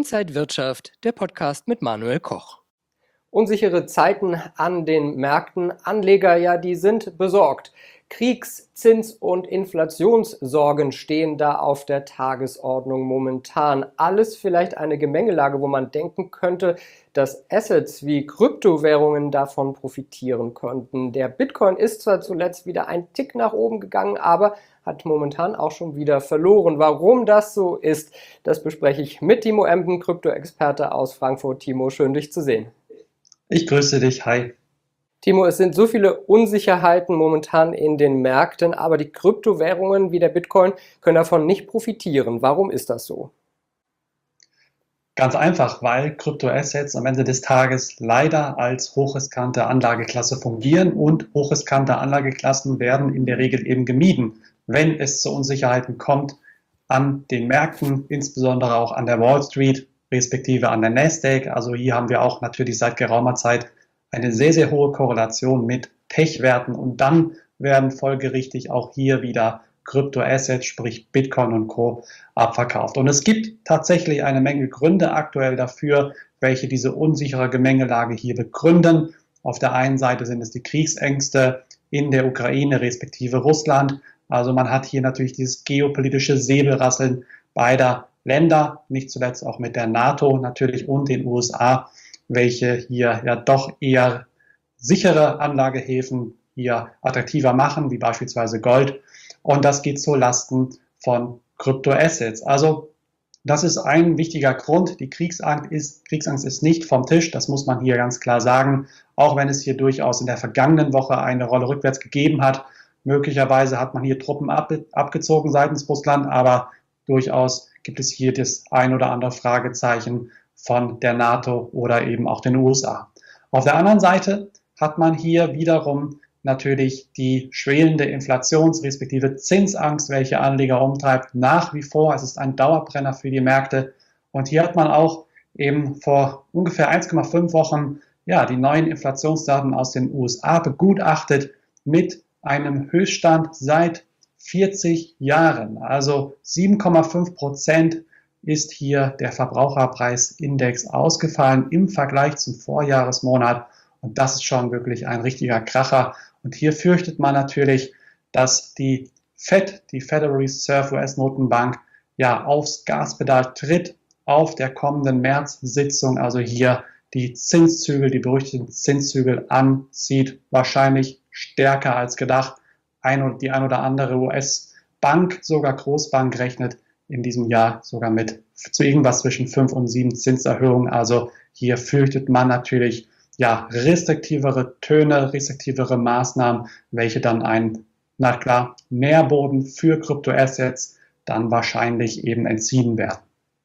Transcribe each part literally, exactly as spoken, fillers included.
Inside Wirtschaft, der Podcast mit Manuel Koch. Unsichere Zeiten an den Märkten. Anleger, ja, die sind besorgt. Kriegs-, Zins- und Inflationssorgen stehen da auf der Tagesordnung momentan. Alles vielleicht eine Gemengelage, wo man denken könnte, dass Assets wie Kryptowährungen davon profitieren könnten. Der Bitcoin ist zwar zuletzt wieder ein Tick nach oben gegangen, aber hat momentan auch schon wieder verloren. Warum das so ist, das bespreche ich mit Timo Emden, Krypto-Experte aus Frankfurt. Timo, schön dich zu sehen. Ich grüße dich, hi. Timo, es sind so viele Unsicherheiten momentan in den Märkten, aber die Kryptowährungen wie der Bitcoin können davon nicht profitieren. Warum ist das so? Ganz einfach, weil Kryptoassets am Ende des Tages leider als hochriskante Anlageklasse fungieren und hochriskante Anlageklassen werden in der Regel eben gemieden, wenn es zu Unsicherheiten kommt an den Märkten, insbesondere auch an der Wall Street, respektive an der Nasdaq. Also hier haben wir auch natürlich seit geraumer Zeit eine sehr, sehr hohe Korrelation mit Tech-Werten und dann werden folgerichtig auch hier wieder Kryptoassets, sprich Bitcoin und Co. abverkauft. Und es gibt tatsächlich eine Menge Gründe aktuell dafür, welche diese unsichere Gemengelage hier begründen. Auf der einen Seite sind es die Kriegsängste in der Ukraine respektive Russland. Also man hat hier natürlich dieses geopolitische Säbelrasseln beider Länder, nicht zuletzt auch mit der NATO natürlich und den U S A, welche hier ja doch eher sichere Anlagehäfen hier attraktiver machen, wie beispielsweise Gold. Und das geht zu Lasten von Kryptoassets. Also das ist ein wichtiger Grund. Die Kriegsangst ist, Kriegsangst ist nicht vom Tisch, das muss man hier ganz klar sagen, auch wenn es hier durchaus in der vergangenen Woche eine Rolle rückwärts gegeben hat. Möglicherweise hat man hier Truppen ab, abgezogen seitens Russland, aber durchaus gibt es hier das ein oder andere Fragezeichen von der NATO oder eben auch den U S A. Auf der anderen Seite hat man hier wiederum natürlich die schwelende Inflations- respektive Zinsangst, welche Anleger umtreibt, nach wie vor. Es ist ein Dauerbrenner für die Märkte. Und hier hat man auch eben vor ungefähr eins Komma fünf Wochen ja, die neuen Inflationsdaten aus den U S A begutachtet mit einem Höchststand seit vierzig Jahren. Also sieben Komma fünf Prozent ist hier der Verbraucherpreisindex ausgefallen im Vergleich zum Vorjahresmonat. Und das ist schon wirklich ein richtiger Kracher. Und hier fürchtet man natürlich, dass die Fed, die Federal Reserve U S-Notenbank, ja aufs Gaspedal tritt auf der kommenden März-Sitzung, also hier die Zinszügel, die berüchtigten Zinszügel anzieht, wahrscheinlich stärker als gedacht. Ein, die ein oder andere U S-Bank, sogar Großbank, rechnet in diesem Jahr sogar mit zu irgendwas zwischen fünf und sieben Zinserhöhungen. Also hier fürchtet man natürlich ja restriktivere Töne, restriktivere Maßnahmen, welche dann einen, na klar, Nährboden für Kryptoassets dann wahrscheinlich eben entziehen werden.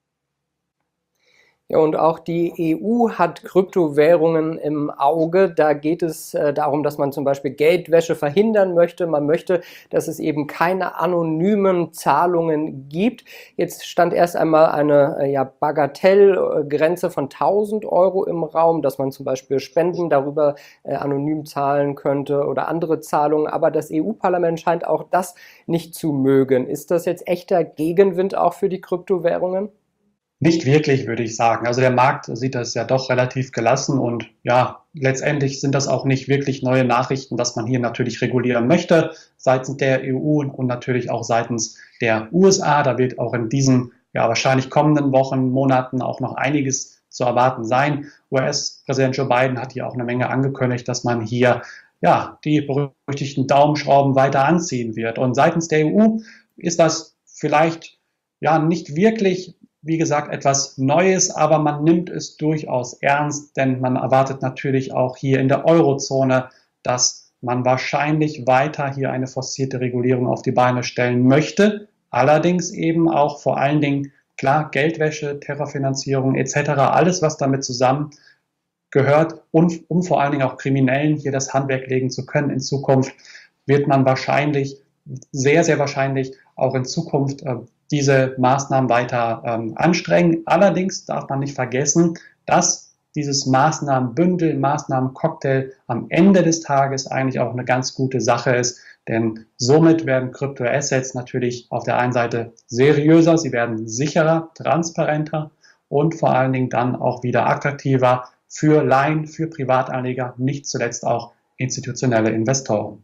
Ja, und auch die E U hat Kryptowährungen im Auge. Da geht es äh, darum, dass man zum Beispiel Geldwäsche verhindern möchte. Man möchte, dass es eben keine anonymen Zahlungen gibt. Jetzt stand erst einmal eine äh, ja, Bagatellgrenze von tausend Euro im Raum, dass man zum Beispiel Spenden darüber äh, anonym zahlen könnte oder andere Zahlungen. Aber das E U-Parlament scheint auch das nicht zu mögen. Ist das jetzt echter Gegenwind auch für die Kryptowährungen? Nicht wirklich, würde ich sagen. Also der Markt sieht das ja doch relativ gelassen und ja, letztendlich sind das auch nicht wirklich neue Nachrichten, dass man hier natürlich regulieren möchte, seitens der E U und natürlich auch seitens der U S A. Da wird auch in diesen ja wahrscheinlich kommenden Wochen, Monaten auch noch einiges zu erwarten sein. U S-Präsident Joe Biden hat hier auch eine Menge angekündigt, dass man hier ja die berüchtigten Daumenschrauben weiter anziehen wird. Und seitens der E U ist das vielleicht ja nicht wirklich, wie gesagt, etwas Neues, aber man nimmt es durchaus ernst, denn man erwartet natürlich auch hier in der Eurozone, dass man wahrscheinlich weiter hier eine forcierte Regulierung auf die Beine stellen möchte. Allerdings eben auch vor allen Dingen, klar, Geldwäsche, Terrorfinanzierung et cetera, alles, was damit zusammengehört und um vor allen Dingen auch Kriminellen hier das Handwerk legen zu können in Zukunft, wird man wahrscheinlich, sehr, sehr wahrscheinlich auch in Zukunft äh, diese Maßnahmen weiter ähm, anstrengen. Allerdings darf man nicht vergessen, dass dieses Maßnahmenbündel, Maßnahmencocktail am Ende des Tages eigentlich auch eine ganz gute Sache ist, denn somit werden Kryptoassets natürlich auf der einen Seite seriöser, sie werden sicherer, transparenter und vor allen Dingen dann auch wieder attraktiver für Laien, für Privatanleger, nicht zuletzt auch institutionelle Investoren.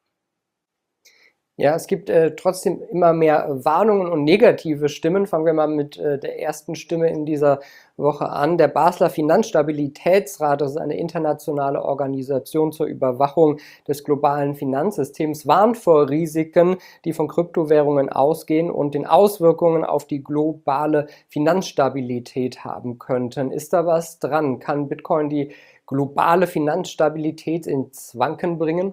Ja, es gibt äh, trotzdem immer mehr Warnungen und negative Stimmen. Fangen wir mal mit äh, der ersten Stimme in dieser Woche an. Der Basler Finanzstabilitätsrat, das ist eine internationale Organisation zur Überwachung des globalen Finanzsystems, warnt vor Risiken, die von Kryptowährungen ausgehen und den Auswirkungen auf die globale Finanzstabilität haben könnten. Ist da was dran? Kann Bitcoin die globale Finanzstabilität ins Wanken bringen?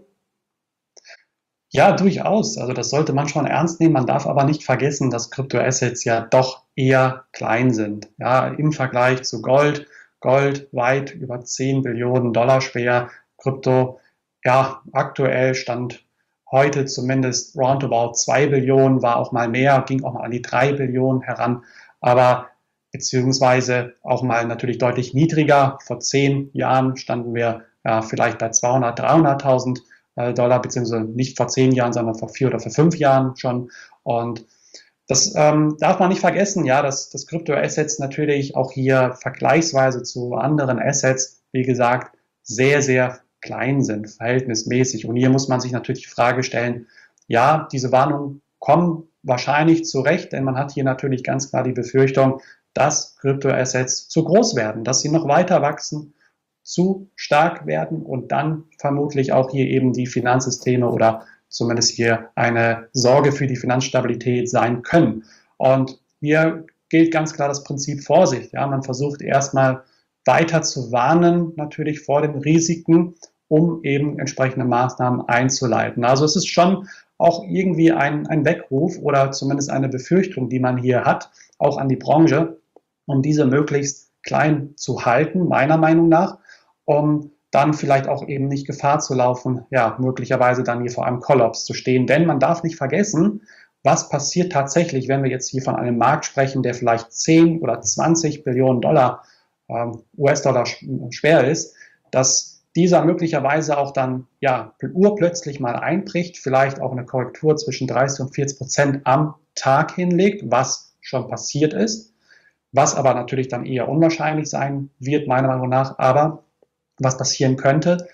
Ja, durchaus. Also das sollte man schon ernst nehmen. Man darf aber nicht vergessen, dass Kryptoassets ja doch eher klein sind. Ja, im Vergleich zu Gold. Gold weit über zehn Billionen Dollar schwer. Krypto, ja, aktuell stand heute zumindest roundabout zwei Billionen, war auch mal mehr, ging auch mal an die drei Billionen heran. Aber beziehungsweise auch mal natürlich deutlich niedriger. Vor zehn Jahren standen wir ja vielleicht bei zweihundert, dreihunderttausend Dollar, beziehungsweise nicht vor zehn Jahren, sondern vor vier oder vor fünf Jahren schon. Und das ähm, darf man nicht vergessen, ja, dass, dass Kryptoassets natürlich auch hier vergleichsweise zu anderen Assets, wie gesagt, sehr, sehr klein sind, verhältnismäßig. Und hier muss man sich natürlich die Frage stellen, ja, diese Warnungen kommen wahrscheinlich zurecht, denn man hat hier natürlich ganz klar die Befürchtung, dass Kryptoassets zu groß werden, dass sie noch weiter wachsen, zu stark werden und dann vermutlich auch hier eben die Finanzsysteme oder zumindest hier eine Sorge für die Finanzstabilität sein können. Und hier gilt ganz klar das Prinzip Vorsicht. Ja, man versucht erstmal weiter zu warnen, natürlich vor den Risiken, um eben entsprechende Maßnahmen einzuleiten. Also es ist schon auch irgendwie ein, ein Weckruf oder zumindest eine Befürchtung, die man hier hat, auch an die Branche, um diese möglichst klein zu halten, meiner Meinung nach, um dann vielleicht auch eben nicht Gefahr zu laufen, ja, möglicherweise dann hier vor einem Kollaps zu stehen. Denn man darf nicht vergessen, was passiert tatsächlich, wenn wir jetzt hier von einem Markt sprechen, der vielleicht zehn oder zwanzig Billionen Dollar, ähm, U S-Dollar schwer ist, dass dieser möglicherweise auch dann, ja, urplötzlich mal einbricht, vielleicht auch eine Korrektur zwischen dreißig und vierzig Prozent am Tag hinlegt, was schon passiert ist, was aber natürlich dann eher unwahrscheinlich sein wird, meiner Meinung nach, aber was passieren könnte,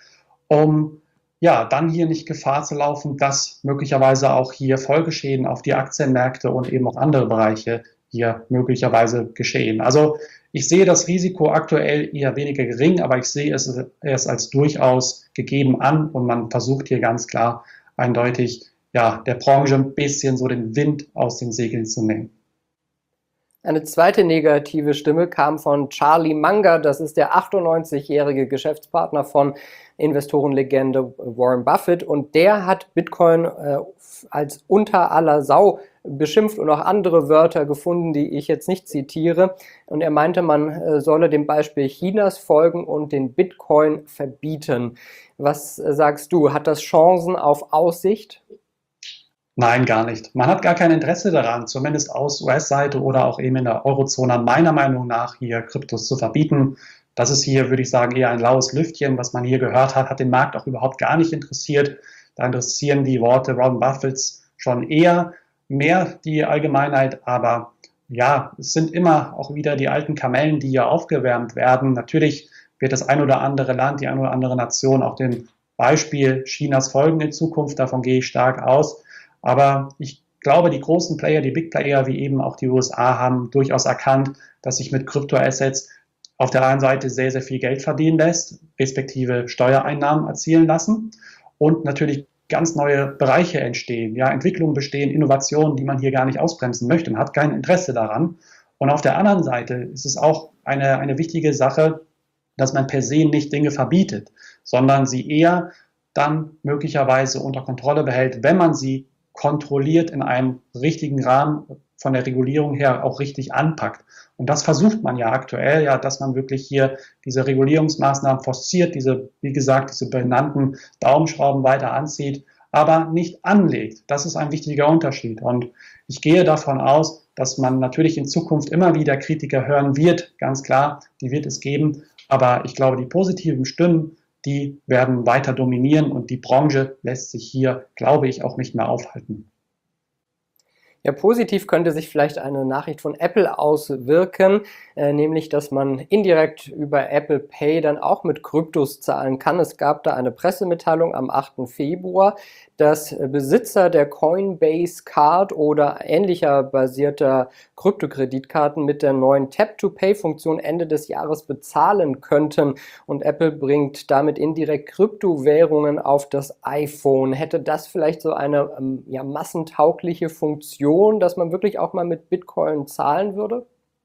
um ja dann hier nicht Gefahr zu laufen, dass möglicherweise auch hier Folgeschäden auf die Aktienmärkte und eben auch andere Bereiche hier möglicherweise geschehen. Also ich sehe das Risiko aktuell eher weniger gering, aber ich sehe es erst als durchaus gegeben an und man versucht hier ganz klar eindeutig ja der Branche ein bisschen so den Wind aus den Segeln zu nehmen. Eine zweite negative Stimme kam von Charlie Munger, das ist der achtundneunzigjährige Geschäftspartner von Investorenlegende Warren Buffett und der hat Bitcoin äh, als unter aller Sau beschimpft und auch andere Wörter gefunden, die ich jetzt nicht zitiere. Und er meinte, man äh, solle dem Beispiel Chinas folgen und den Bitcoin verbieten. Was äh, sagst du? Hat das Chancen auf Aussicht? Nein, gar nicht. Man hat gar kein Interesse daran, zumindest aus U S-Seite oder auch eben in der Eurozone, meiner Meinung nach, hier Kryptos zu verbieten. Das ist hier, würde ich sagen, eher ein laues Lüftchen, was man hier gehört hat, hat den Markt auch überhaupt gar nicht interessiert. Da interessieren die Worte Warren Buffetts schon eher mehr die Allgemeinheit, aber ja, es sind immer auch wieder die alten Kamellen, die hier aufgewärmt werden. Natürlich wird das ein oder andere Land, die ein oder andere Nation auch dem Beispiel Chinas folgen in Zukunft, davon gehe ich stark aus. Aber ich glaube, die großen Player, die Big Player, wie eben auch die U S A, haben durchaus erkannt, dass sich mit Kryptoassets auf der einen Seite sehr, sehr viel Geld verdienen lässt, respektive Steuereinnahmen erzielen lassen und natürlich ganz neue Bereiche entstehen, ja, Entwicklungen bestehen, Innovationen, die man hier gar nicht ausbremsen möchte. Man hat kein Interesse daran. Und auf der anderen Seite ist es auch eine, eine wichtige Sache, dass man per se nicht Dinge verbietet, sondern sie eher dann möglicherweise unter Kontrolle behält, wenn man sie kontrolliert in einem richtigen Rahmen von der Regulierung her auch richtig anpackt. Und das versucht man ja aktuell, ja, dass man wirklich hier diese Regulierungsmaßnahmen forciert, diese, wie gesagt, diese benannten Daumenschrauben weiter anzieht, aber nicht anlegt. Das ist ein wichtiger Unterschied. Und ich gehe davon aus, dass man natürlich in Zukunft immer wieder Kritiker hören wird, ganz klar, die wird es geben. Aber ich glaube, die positiven Stimmen, die werden weiter dominieren und die Branche lässt sich hier, glaube ich, auch nicht mehr aufhalten. Ja, positiv könnte sich vielleicht eine Nachricht von Apple auswirken, äh, nämlich, dass man indirekt über Apple Pay dann auch mit Kryptos zahlen kann. Es gab da eine Pressemitteilung am achten Februar, dass Besitzer der Coinbase Card oder ähnlicher basierter Kryptokreditkarten mit der neuen Tap-to-Pay-Funktion Ende des Jahres bezahlen könnten. Und Apple bringt damit indirekt Kryptowährungen auf das iPhone. Hätte das vielleicht so eine ähm, ja, massentaugliche Funktion, dass man wirklich auch mal mit Bitcoin zahlen würde?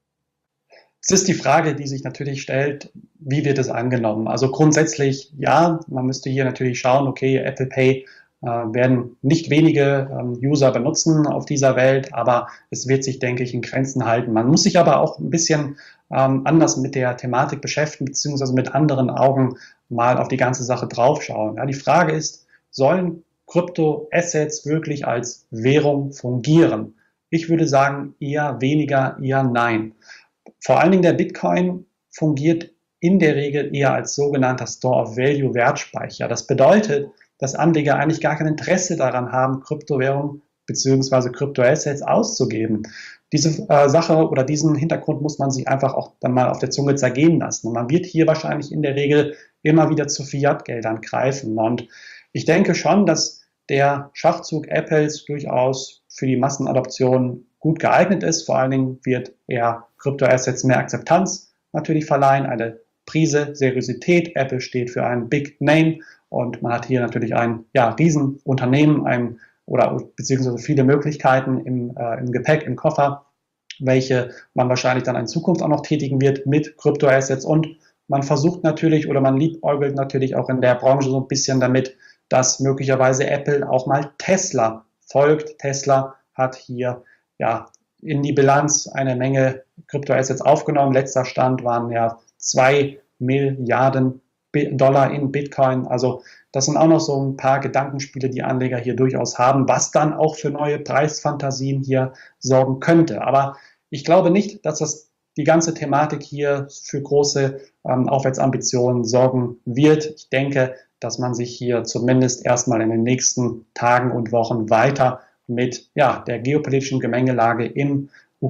Es ist die Frage, die sich natürlich stellt, wie wird es angenommen? Also grundsätzlich ja, man müsste hier natürlich schauen, okay, Apple Pay äh, werden nicht wenige ähm, User benutzen auf dieser Welt, aber es wird sich, denke ich, in Grenzen halten. Man muss sich aber auch ein bisschen ähm, anders mit der Thematik beschäftigen, beziehungsweise mit anderen Augen mal auf die ganze Sache draufschauen. Ja, die Frage ist, sollen Kryptoassets wirklich als Währung fungieren? Ich würde sagen, eher weniger, eher nein. Vor allen Dingen der Bitcoin fungiert in der Regel eher als sogenannter Store of Value Wertspeicher. Das bedeutet, dass Anleger eigentlich gar kein Interesse daran haben, Kryptowährungen bzw. Kryptoassets auszugeben. Diese äh, Sache oder diesen Hintergrund muss man sich einfach auch dann mal auf der Zunge zergehen lassen. Und man wird hier wahrscheinlich in der Regel immer wieder zu Fiat-Geldern greifen. Und ich denke schon, dass der Schachzug Apples durchaus für die Massenadoption gut geeignet ist. Vor allen Dingen wird er Kryptoassets mehr Akzeptanz natürlich verleihen, eine Prise Seriosität. Apple steht für einen Big Name und man hat hier natürlich ein ja, Riesenunternehmen ein, oder beziehungsweise viele Möglichkeiten im, äh, im Gepäck, im Koffer, welche man wahrscheinlich dann in Zukunft auch noch tätigen wird mit Kryptoassets. Und man versucht natürlich oder man liebäugelt natürlich auch in der Branche so ein bisschen damit, dass möglicherweise Apple auch mal Tesla folgt. Tesla hat hier ja in die Bilanz eine Menge Kryptoassets aufgenommen. Letzter Stand waren ja zwei Milliarden Dollar in Bitcoin. Also das sind auch noch so ein paar Gedankenspiele, die Anleger hier durchaus haben, was dann auch für neue Preisfantasien hier sorgen könnte. Aber ich glaube nicht, dass das die ganze Thematik hier für große ähm, Aufwärtsambitionen sorgen wird. Ich denke, dass man sich hier zumindest erstmal in den nächsten Tagen und Wochen weiter mit ja, der geopolitischen Gemengelage im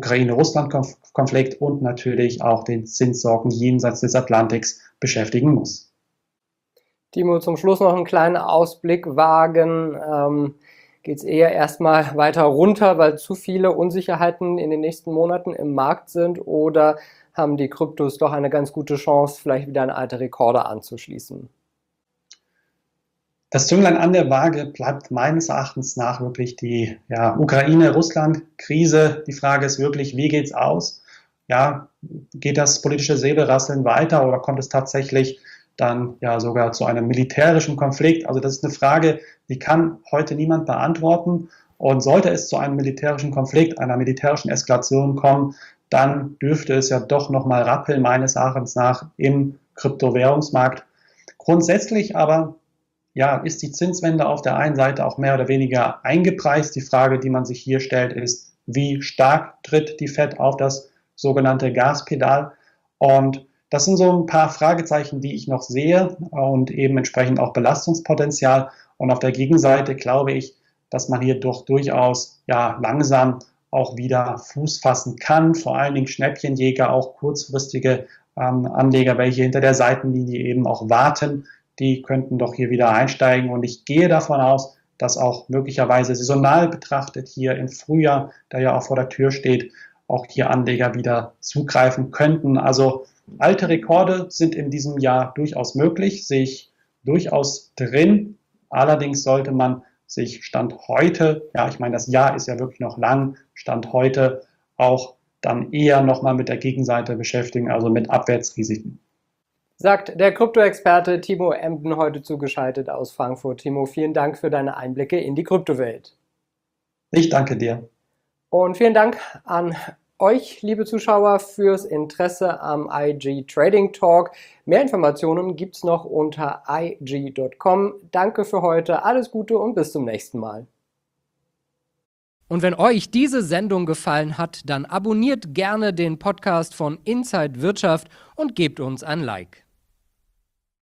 Ukraine-Russland-Konflikt und natürlich auch den Zinssorgen jenseits des Atlantiks beschäftigen muss. Timo, zum Schluss noch einen kleinen Ausblick wagen. Ähm, Geht es eher erstmal weiter runter, weil zu viele Unsicherheiten in den nächsten Monaten im Markt sind, oder haben die Kryptos doch eine ganz gute Chance, vielleicht wieder an alte Rekorde anzuschließen? Das Zünglein an der Waage bleibt meines Erachtens nach wirklich die ja, Ukraine-Russland-Krise. Die Frage ist wirklich, wie geht's aus? Ja, geht das politische Säbelrasseln weiter oder kommt es tatsächlich dann ja sogar zu einem militärischen Konflikt? Also das ist eine Frage, die kann heute niemand beantworten. Und sollte es zu einem militärischen Konflikt, einer militärischen Eskalation kommen, dann dürfte es ja doch nochmal rappeln, meines Erachtens nach, im Kryptowährungsmarkt. Grundsätzlich aber ja, ist die Zinswende auf der einen Seite auch mehr oder weniger eingepreist. Die Frage, die man sich hier stellt, ist, wie stark tritt die Fed auf das sogenannte Gaspedal? Und das sind so ein paar Fragezeichen, die ich noch sehe und eben entsprechend auch Belastungspotenzial. Und auf der Gegenseite glaube ich, dass man hier doch durchaus ja, langsam auch wieder Fuß fassen kann. Vor allen Dingen Schnäppchenjäger, auch kurzfristige ähm, Anleger, welche hinter der Seitenlinie eben auch warten, die könnten doch hier wieder einsteigen. Und ich gehe davon aus, dass auch möglicherweise saisonal betrachtet hier im Frühjahr, der ja auch vor der Tür steht, auch hier Anleger wieder zugreifen könnten. Also alte Rekorde sind in diesem Jahr durchaus möglich, sehe ich durchaus drin. Allerdings sollte man sich Stand heute, ja, ich meine, das Jahr ist ja wirklich noch lang, Stand heute auch dann eher nochmal mit der Gegenseite beschäftigen, also mit Abwärtsrisiken. Sagt der Krypto-Experte Timo Emden, heute zugeschaltet aus Frankfurt. Timo, vielen Dank für deine Einblicke in die Kryptowelt. Ich danke dir. Und vielen Dank an euch, liebe Zuschauer, fürs Interesse am I G Trading Talk. Mehr Informationen gibt's noch unter i g punkt com. Danke für heute, alles Gute und bis zum nächsten Mal. Und wenn euch diese Sendung gefallen hat, dann abonniert gerne den Podcast von Inside Wirtschaft und gebt uns ein Like.